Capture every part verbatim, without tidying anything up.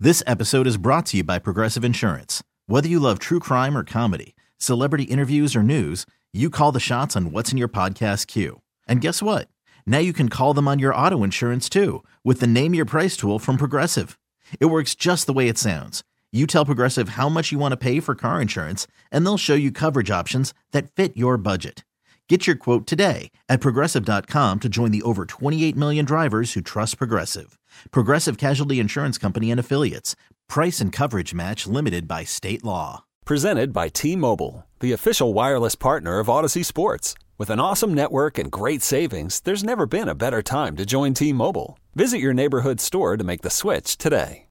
This episode is brought to you by Progressive Insurance. Whether you love true crime or comedy, celebrity interviews or news, you call the shots on what's in your podcast queue. And guess what? Now you can call them on your auto insurance too with the Name Your Price tool from Progressive. It works just the way it sounds. You tell Progressive how much you want to pay for car insurance, and they'll show you coverage options that fit your budget. Get your quote today at Progressive dot com to join the over twenty-eight million drivers who trust Progressive. Progressive Casualty Insurance Company and Affiliates. Price and coverage match limited by state law. Presented by T-Mobile, the official wireless partner of Odyssey Sports. With an awesome network and great savings, there's never been a better time to join T-Mobile. Visit your neighborhood store to make the switch today.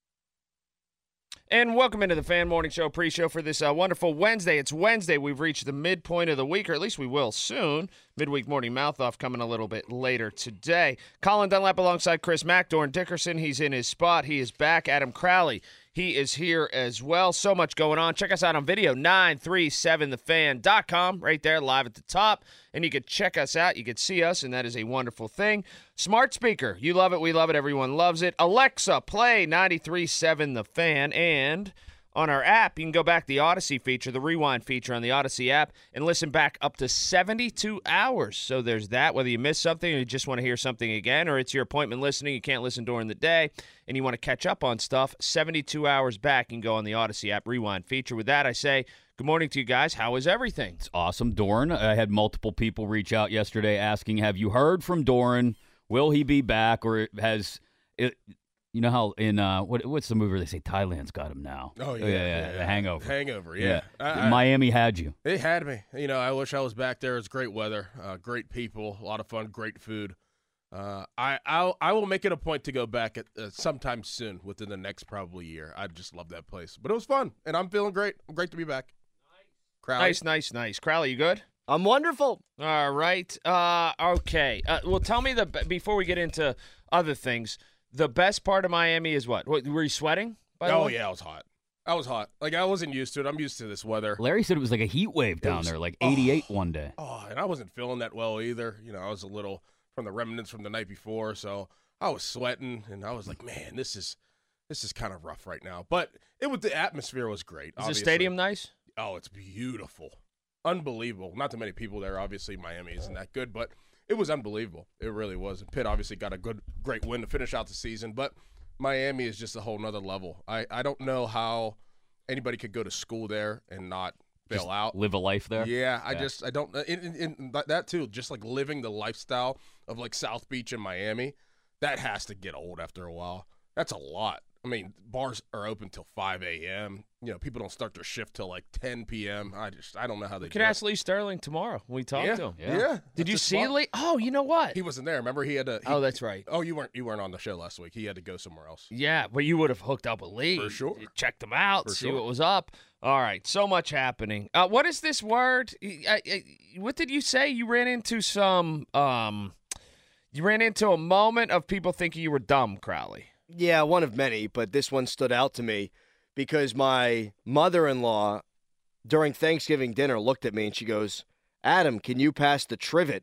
And welcome into the Fan Morning Show pre-show for this uh, wonderful Wednesday. It's Wednesday. We've reached the midpoint of the week, or at least we will soon. Midweek morning mouth-off coming a little bit later today. Colin Dunlap alongside Chris Mack. Dorn Dickerson, he's in his spot. He is back. Adam Crowley, he is here as well. So much going on. Check us out on video, nine three seven the fan dot com, right there, live at the top. And you can check us out. You can see us, and that is a wonderful thing. Smart speaker. You love it. We love it. Everyone loves it. Alexa, play ninety-three point seven The Fan. And on our app, you can go back to the Odyssey feature, the Rewind feature on the Odyssey app, and listen back up to seventy-two hours. So there's that, whether you miss something or you just want to hear something again, or it's your appointment listening, you can't listen during the day, and you want to catch up on stuff, seventy-two hours back, you can go on the Odyssey app Rewind feature. With that, I say good morning to you guys. How is everything? It's awesome. Doran, I had multiple people reach out yesterday asking, have you heard from Doran? Will he be back, or has it, you know how in uh, what what's the movie where they say Thailand's got him now? Oh yeah, oh, yeah, yeah, yeah, yeah, The Hangover. Hangover, yeah. yeah. I, I, Miami had you. They had me. You know, I wish I was back there. It's great weather, uh, great people, a lot of fun, great food. Uh, I I'll, I will make it a point to go back at uh, sometime soon, within the next probably year. I just love that place, but it was fun, and I'm feeling great. I'm great to be back. Crowley. Nice, nice, nice. Crowley, you good? I'm wonderful. All right. Uh, okay. Uh, well, tell me the before we get into other things. The best part of Miami is what? what were you sweating? By the Oh way? yeah, I was hot. I was hot. Like I wasn't used to it. I'm used to this weather. Larry said it was like a heat wave down was- there, like oh. eighty-eight one day. Oh, and I wasn't feeling that well either. You know, I was a little from the remnants from the night before, so I was sweating, and I was like, man, this is this is kind of rough right now. But it was the atmosphere was great. Is the obviously. stadium nice? Oh, it's beautiful, unbelievable. Not too many people there. Obviously, Miami isn't that good, but it was unbelievable. It really was. And Pitt obviously got a good, great win to finish out the season, but Miami is just a whole nother level. I, I don't know how anybody could go to school there and not bail Just out. live a life there. Yeah, I Yeah. just I don't in, in, in that- that too. Just like living the lifestyle of like South Beach and Miami, that has to get old after a while. That's a lot. I mean, bars are open till five a.m. You know, people don't start their shift till like ten p.m. I just I don't know how they We could do it. ask Lee Sterling tomorrow when we talk yeah, to him. yeah. Yeah. Did That's you a see spot. Lee? Oh, you know what? He wasn't there. Remember, he had to. He, oh, that's right. Oh, you weren't you weren't on the show last week. He had to go somewhere else. Yeah, but you would have hooked up with Lee. For sure. You checked him out, For see sure. what was up. All right, so much happening. Uh, what is this word? I, I, what did you say? You ran into some. Um, you ran into a moment of people thinking you were dumb, Crowley. Yeah, one of many, but this one stood out to me because my mother-in-law during Thanksgiving dinner looked at me and she goes, Adam, can you pass the trivet?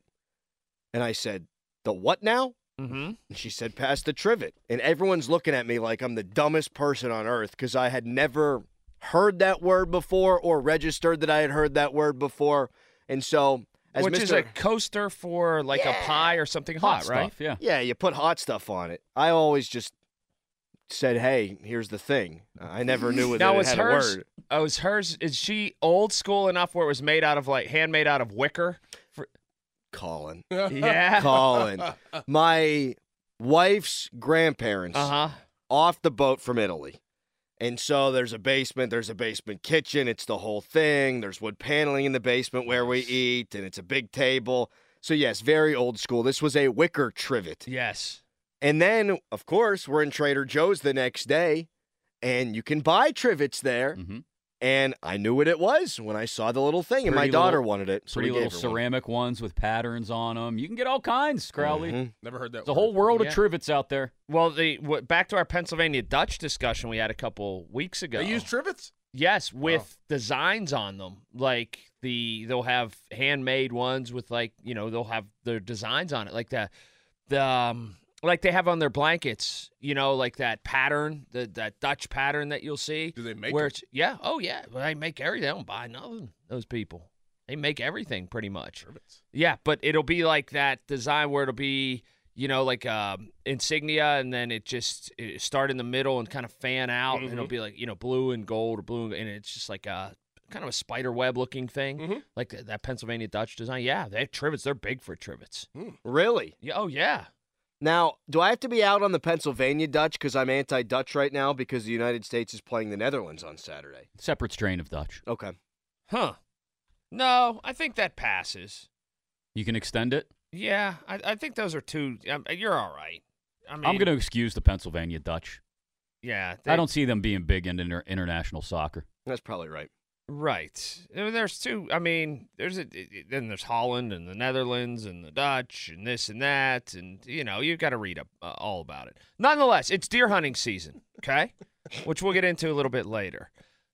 And I said, the what now? Mm-hmm. And she said, pass the trivet. And everyone's looking at me like I'm the dumbest person on earth because I had never heard that word before or registered that I had heard that word before. And so, as Which Mister is a coaster for like Yeah. a pie or something hot, Hot right? stuff, yeah. Yeah, you put hot stuff on it. I always just said, hey, here's the thing. I never knew that Now, it was had hers? a word. Oh, is hers? Is she old school enough where it was made out of like handmade out of wicker? For, Colin. yeah. Colin. My wife's grandparents Uh huh. off the boat from Italy. And so there's a basement, there's a basement kitchen, it's the whole thing. There's wood paneling in the basement where we eat, and it's a big table. So yes, very old school. This was a wicker trivet. Yes. And then, of course, we're in Trader Joe's the next day, and you can buy trivets there. Mm-hmm. And I knew what it was when I saw the little thing, and my Pretty daughter little- wanted it. So Pretty we little gave her one. ceramic ones with patterns on them. You can get all kinds, Crowley. Mhm. Never heard that. There's a whole word. world Yeah. of trivets out there. Well, the w- back to our Pennsylvania Dutch discussion we had a couple weeks ago. They use trivets. Yes, with designs on them. Like the they'll have handmade ones with like, you know, they'll have their designs on it. Like the the um like they have on their blankets, you know, like that pattern, the that Dutch pattern that you'll see. Do they make where them? it's yeah, oh yeah, well, they make everything. They don't buy nothing. Those people, they make everything pretty much. Trivets. Yeah, but it'll be like that design where it'll be, you know, like um, insignia, and then it just it start in the middle and kind of fan out, Mm-hmm. and it'll be like, you know, blue and gold or blue, and, and it's just like a kind of a spider web looking thing, Mm-hmm. like that, that Pennsylvania Dutch design. Yeah, they have trivets. They're big for trivets. Really? Yeah, oh yeah. Now, do I have to be out on the Pennsylvania Dutch because I'm anti-Dutch right now because the United States is playing the Netherlands on Saturday? Separate strain of Dutch. Okay. Huh. No, I think that passes. You can extend it. Yeah, I, I think those are two. Um, you're all right. I mean, I'm going to excuse the Pennsylvania Dutch. Yeah, I don't see them being big in inter- international soccer. That's probably right. Right. I mean, there's two. I mean, there's a then there's Holland and the Netherlands and the Dutch and this and that, and you know you've got to read up uh, all about it. Nonetheless, it's deer hunting season. Okay, which we'll get into a little bit later.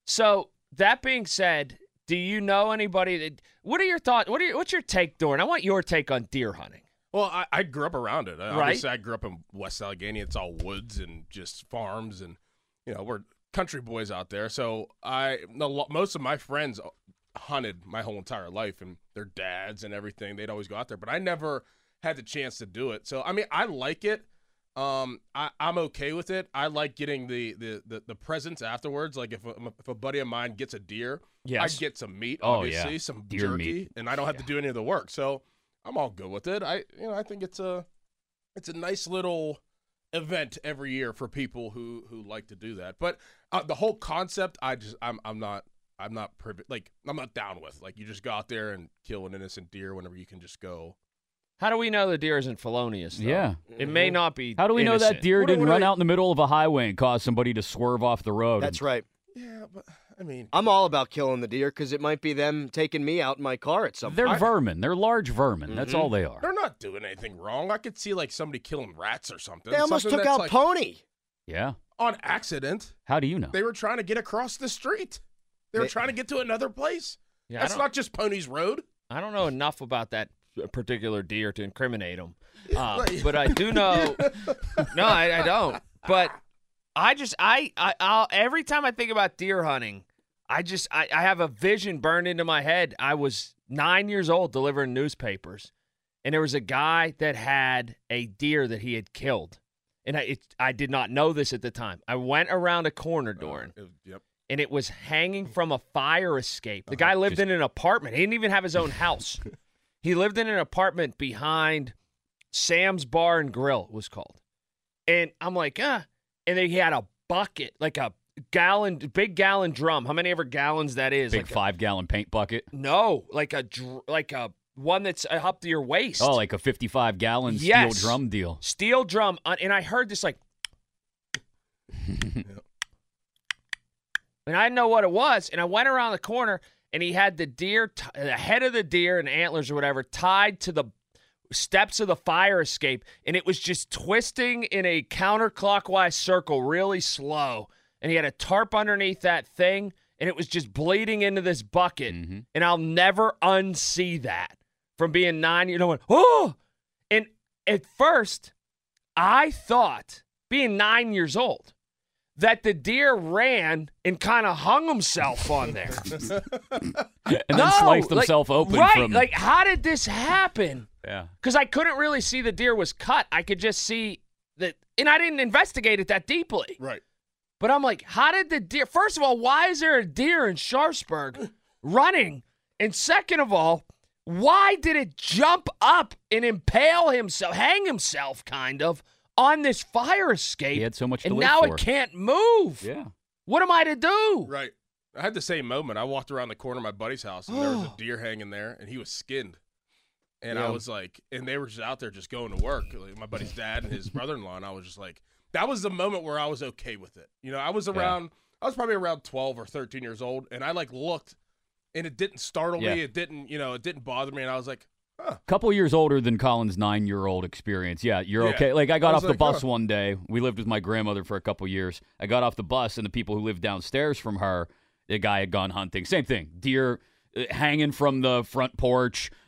So that being said, do you know anybody that? What are your thoughts? What are your, what's your take, Doran? I want your take on deer hunting. Well, I, I grew up around it. Right. Obviously, I grew up in West Allegheny. It's all woods and just farms, and you know we're country boys out there. So I, the, most of my friends hunted my whole entire life, and their dads and everything. They'd always go out there, but I never had the chance to do it. So I mean, I like it. Um, I, I'm okay with it. I like getting the the the, the presents afterwards. Like if a, if a buddy of mine gets a deer, Yes. I get some meat, Oh, obviously, yeah. some Deer jerky, meat. and I don't have to do any of the work. So I'm all good with it. I you know I think it's a it's a nice little event every year for people who who like to do that. But uh, the whole concept, I just I'm I'm not I'm not privy like I'm not down with. Like you just go out there and kill an innocent deer whenever you can just go. How do we know the deer isn't felonious? Though? Yeah. It may not be. How do we know innocent. that deer What do- didn't what do run they- out in the middle of a highway and cause somebody to swerve off the road? That's and- right. Yeah, but I mean, I'm all about killing the deer because it might be them taking me out in my car at some They're point. vermin. They're large vermin. That's Mm-hmm. all they are. they're not doing anything wrong. I could see like somebody killing rats or something. They almost Something took that's, out like, Pony. Yeah. on accident. How do you know? They were trying to get across the street. They were They- trying to get to another place. Yeah, I That's don't- not just Pony's Road. I don't know enough about that particular deer to incriminate him, uh, Right. but I do know. No, I, I don't. But I just I I I'll, every time I think about deer hunting, I just I, I have a vision burned into my head. I was nine years old delivering newspapers, and there was a guy that had a deer that he had killed, and I it, I did not know this at the time. I went around a corner, Doran. Uh, it- yep. And it was hanging from a fire escape. The guy lived in an apartment. He didn't even have his own house. He lived in an apartment behind Sam's Bar and Grill, it was called. And I'm like, ah. And then he had a bucket, like a gallon, big gallon drum. How many ever gallons that is? Big like a- five gallon paint bucket. no, like a dr- like a one that's up to your waist. Oh, like a fifty-five gallon Yes. steel drum deal. Steel drum. uh, And I heard this like, and I didn't know what it was. And I went around the corner, and he had the deer, t- the head of the deer and antlers or whatever, tied to the steps of the fire escape, and it was just twisting in a counterclockwise circle, really slow. And he had a tarp underneath that thing, and it was just bleeding into this bucket. Mhm. And I'll never unsee that from being nine. You know, when, oh, and at first, I thought, being nine years old, that the deer ran and kind of hung himself on there. And No, then sliced like- himself open Right, from. like how did this happen? yeah. Because I couldn't really see the deer was cut. I could just see that, and I didn't investigate it that deeply. Right. But I'm like, how did the deer? First of all, why is there a deer in Sharpsburg running? And second of all, why did it jump up and impale himself, hang himself, kind of, on this fire escape? He had so much to and live now for. it can't move. Yeah. What am I to do? Right. I had the same moment. I walked around the corner of my buddy's house, and there was a deer hanging there, and he was skinned. And I Yeah. was like, and they were just out there just going to work. Like my buddy's dad and his brother-in-law, and I was just like, that was the moment where I was okay with it. You know, I was around, I was probably around twelve or thirteen years old, and I like looked, and it didn't startle Yeah. me. It didn't, you know, it didn't bother me, and I was like, huh. Couple years older than Colin's nine-year-old experience. Yeah, you're Yeah. okay. Like I got I off was the like, bus huh. one day. We lived with my grandmother for a couple years. I got off the bus, and the people who lived downstairs from her, the guy had gone hunting. Same thing. Deer uh, hanging from the front porch,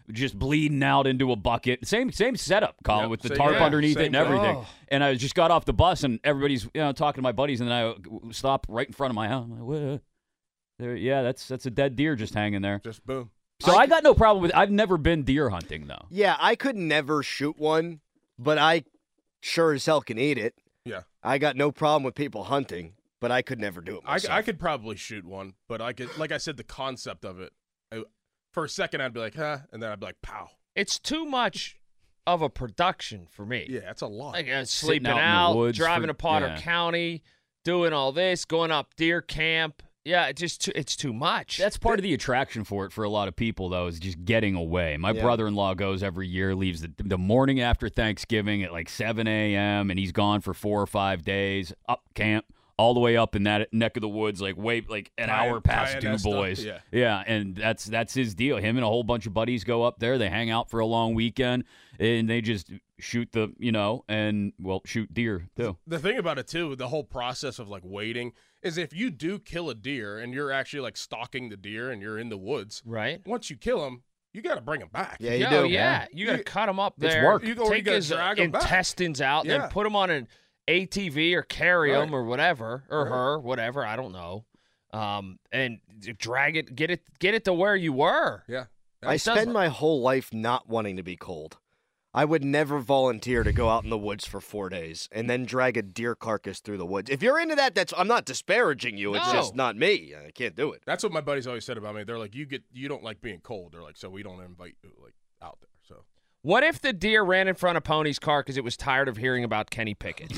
just bleeding out into a bucket. Same same setup, Colin, Yep, with the same- tarp yeah, underneath it same and everything. thing. And I just got off the bus, and everybody's you know talking to my buddies, and then I stop right in front of my house. I'm like, "What? There, yeah, that's that's a dead deer just hanging there. Just boom. So I, I got no problem with. I've never been deer hunting though. Yeah, I could never shoot one, but I sure as hell can eat it. Yeah. I got no problem with people hunting, but I could never do it I, myself. I could probably shoot one, but I could, like I said, the concept of it. I, for a second, I'd be like, huh, and then I'd be like, pow. It's too much of a production for me. Yeah, that's a lot. Like uh, Sitting sleeping out in the out, woods driving for- to Potter yeah. County, doing all this, going up deer camp. Yeah, it just too, it's too much. That's part of the attraction for it for a lot of people, though, is just getting away. My Yeah. brother-in-law goes every year, leaves the, the morning after Thanksgiving at like seven a.m., and he's gone for four or five days, up camp, all the way up in that neck of the woods, like way, like an Cayenne- hour past Cayenne Du stuff, Bois. yeah. yeah, and that's that's his deal. Him and a whole bunch of buddies go up there. They hang out for a long weekend, and they just shoot the, you know, and, well, shoot deer, too. The thing about it, too, the whole process of, like, waiting, is if you do kill a deer and you're actually, like, stalking the deer and you're in the woods, right. once you kill him, you got to bring him back. Yeah, you Yo, do. yeah, you got to You- cut him up It's there. work. You go- you take gotta his drag 'em back. intestines out, Yeah. then put him on an A T V or carry him Right. or whatever, or Right. her, whatever. I don't know. Um, and drag it, get it, get it to where you were. Yeah. I It does- spend my whole life not wanting to be cold. I would never volunteer to go out in the woods for four days and then drag a deer carcass through the woods. If you're into that, that's I'm not disparaging you. It's No. just not me. I can't do it. That's what my buddies always said about me. They're like, you get, you don't like being cold. They're like, so we don't invite you, like, out there. So What if the deer ran in front of Pony's car because it was tired of hearing about Kenny Pickett?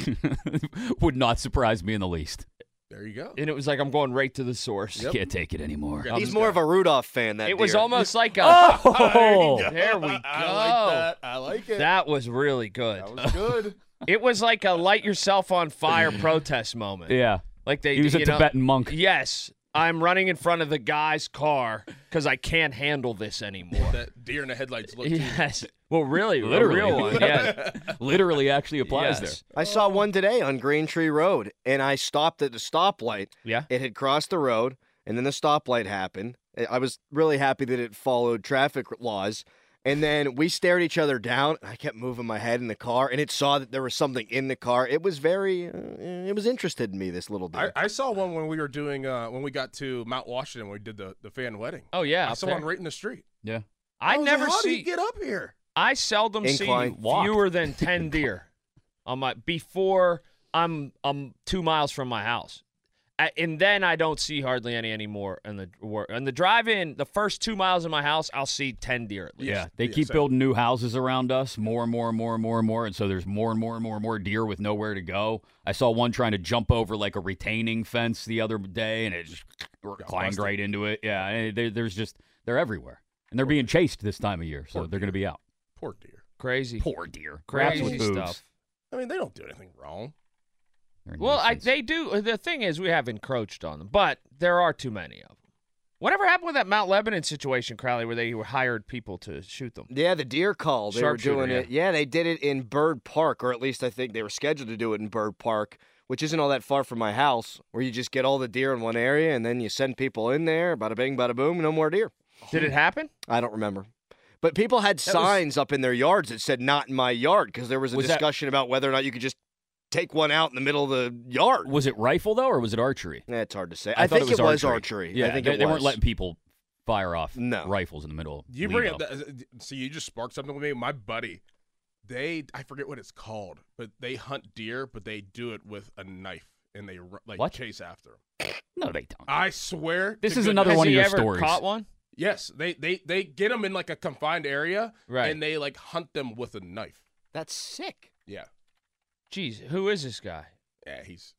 Would not surprise me in the least. there you go. And it was like, I'm going right to the source. Yep. Can't take it anymore. Yeah. He's this more guy. of a Rudolph fan. That It was deer. almost like a. Oh! There we go. I like that. I like it. That was really good. That was good. It was like a light yourself on fire protest moment. Yeah. Like they, He was a you know- Tibetan monk. Yes, I'm running in front of the guy's car because I can't handle this anymore. That deer in the headlights look too. Yes. Well, really, Literally. a real one. Yeah. Literally actually applies Yes. I saw one today on Green Tree Road, and I stopped at the stoplight. Yeah. It had crossed the road, and then the stoplight happened. I- I was really happy that it followed traffic laws. And then we stared each other down, and I kept moving my head in the car, and it saw that there was something in the car. It was very, uh, it was interested in me, this little I, deer. I saw one when we were doing uh, when we got to Mount Washington. When we did the, the fan wedding. Oh yeah. I up saw there. one right in the street. Yeah. I was never like, How do see. you get up here? I seldom Incline. see Walk. fewer than ten deer on my before I'm I'm two miles from my house, A- and then I don't see hardly any anymore. In the on the drive-in, the first two miles of my house, I'll see ten deer at least. Yeah, they Yeah, keep same. building new houses around us, more and more and more and more and more, and so there's more and more and more and more deer with nowhere to go. I saw one trying to jump over like a retaining fence the other day, and it just climbed busted. right into it. Yeah, and they, there's just they're everywhere, and they're being chased this time of year, so Poor they're going to be out. Poor deer. Crazy, Poor deer, Grass crazy with boobs. stuff. I mean, they don't do anything wrong. They're a Well, I, nuisance. they do. The thing is, we have encroached on them, but there are too many of them. Whatever happened with that Mount Lebanon situation, Crowley, where they hired people to shoot them? Yeah, the deer call. They were Sharpshooter, doing yeah. it. Yeah, they did it in Bird Park, or at least I think they were scheduled to do it in Bird Park, which isn't all that far from my house, where you just get all the deer in one area and then you send people in there, bada bing, bada boom, no more deer. Did it happen? I don't remember. But people had was- signs up in their yards that said "not in my yard" because there was a Was that- discussion about whether or not you could just take one out in the middle of the yard. Was it rifle though, or was it archery? Eh, it's hard to say. I I, thought think it was archery. archery. Yeah, I think they, it they was. weren't letting people fire off No. rifles in the middle. Of You bring Lido. up that. See, you just sparked something with me. My buddy, they I forget what it's called, but they hunt deer, but they do it with a knife and they ru- like What? chase after them. No, they don't. I swear. This to is goodness- another Has one of he your ever stories. caught one? Yes, they they they get them in like a confined area, Right. and they like hunt them with a knife. That's sick. Yeah, Jeez, who is this guy? yeah, he's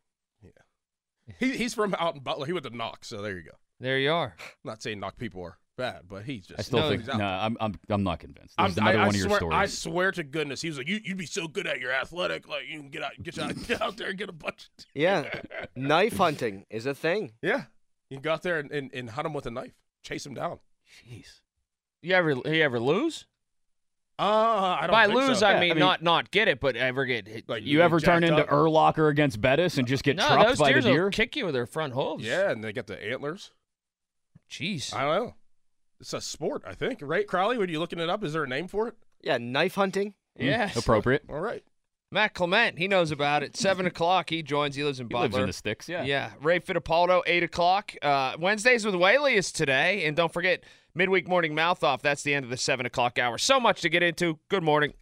yeah, he he's from out in Butler. He went to Knox, so there you go. There you are. I'm not saying Knox people are bad, but he's just I still No, think he's out no. there. I'm I'm I'm not convinced. This I'm, is another I, I one of your swear, stories. I swear to goodness, he was like, you, "You'd be so good at your athletic, like you can get out, get out, get out there and get a bunch." Of Yeah, knife hunting is a thing. yeah, you can go out there and, and, and hunt him with a knife, chase him down. Jeez. You ever he ever lose? Uh, I don't By think lose, so. I, Yeah, mean, I mean- not not get it, but ever get hit. Like, You get ever turn jacked into up. Urlacher against Bettis and just get no, trucked those by the deers deer? will kick you with their front hooves. Yeah, and they get the antlers. Jeez. I don't know. it's a sport, I think, right, Crowley? Were you looking it up? Is there a name for it? Yeah, knife hunting. Yeah. Appropriate. All right. Matt Clement, he knows about it. Seven o'clock, he joins. He lives in He Butler. lives in the sticks, yeah. Yeah. Ray Fittipaldo, eight o'clock. Uh, Wednesdays with Whaley is today. And don't forget, midweek morning mouth off. That's the end of the seven o'clock hour. So much to get into. Good morning.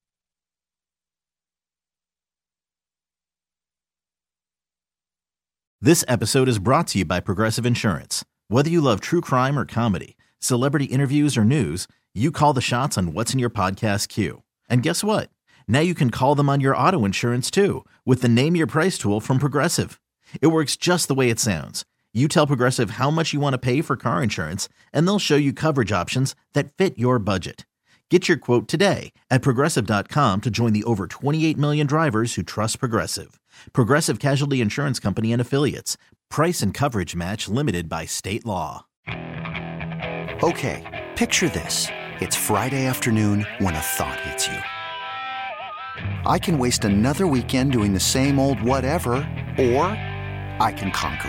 This episode is brought to you by Progressive Insurance. Whether you love true crime or comedy, celebrity interviews or news, you call the shots on what's in your podcast queue. And guess what? Now you can call them on your auto insurance too with the Name Your Price tool from Progressive. It works just the way it sounds. You tell Progressive how much you want to pay for car insurance, and they'll show you coverage options that fit your budget. Get your quote today at Progressive dot com to join the over twenty-eight million drivers who trust Progressive. Progressive Casualty Insurance Company and Affiliates. Price and coverage match limited by state law. Okay, picture this. It's Friday afternoon when a thought hits you. I can waste another weekend doing the same old whatever, or I can conquer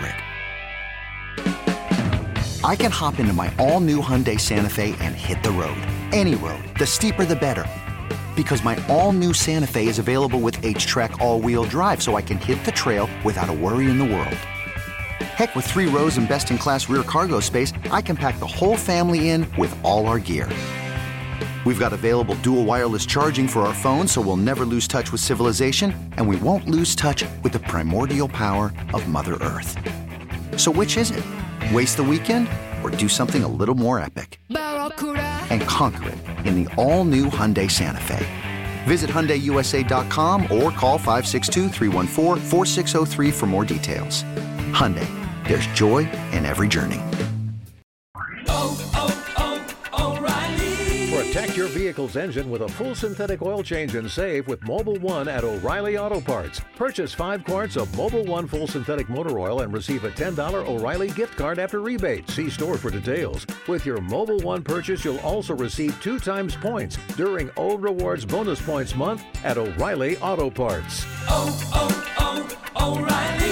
it. I can hop into my all-new Hyundai Santa Fe and hit the road. Any road. The steeper, the better. Because my all-new Santa Fe is available with H-Track all-wheel drive, so I can hit the trail without a worry in the world. Heck, with three rows and best-in-class rear cargo space, I can pack the whole family in with all our gear. We've got available dual wireless charging for our phones, so we'll never lose touch with civilization, and we won't lose touch with the primordial power of Mother Earth. So which is it? Waste the weekend or do something a little more epic? And conquer it in the all-new Hyundai Santa Fe. Visit Hyundai U S A dot com or call five six two, three one four, four six zero three for more details. Hyundai, there's joy in every journey. Protect your vehicle's engine with a full synthetic oil change and save with Mobil one at O'Reilly Auto Parts. Purchase five quarts of Mobil one full synthetic motor oil and receive a ten dollars O'Reilly gift card after rebate. See store for details. With your Mobil one purchase, you'll also receive two times points during O Rewards Bonus Points Month at O'Reilly Auto Parts. Oh, oh, oh, O'Reilly